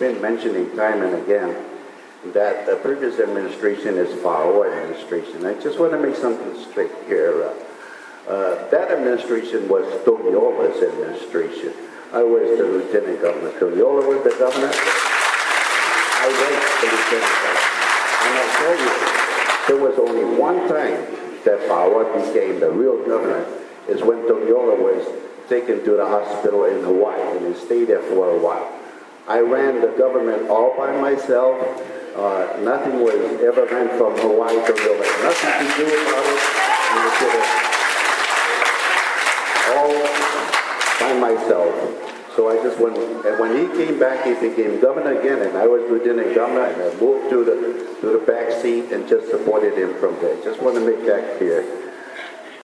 been mentioning time and again that the previous administration is FAO administration. I just want to make something straight here. That administration was Toniola's administration. I was the lieutenant governor. Toniola was the governor. I was the lieutenant governor. And I'll tell you, there was only one time that FAO became the real governor is when Toniola was taken to the hospital in Hawaii and he stayed there for a while. I ran the government all by myself. Nothing was ever ran from Hawaii to Toniola. Nothing to do about it. All by myself. So I just went, and when he came back, he became governor again, and I was lieutenant governor, and I moved to the back seat and just supported him from there. Just want to make that clear.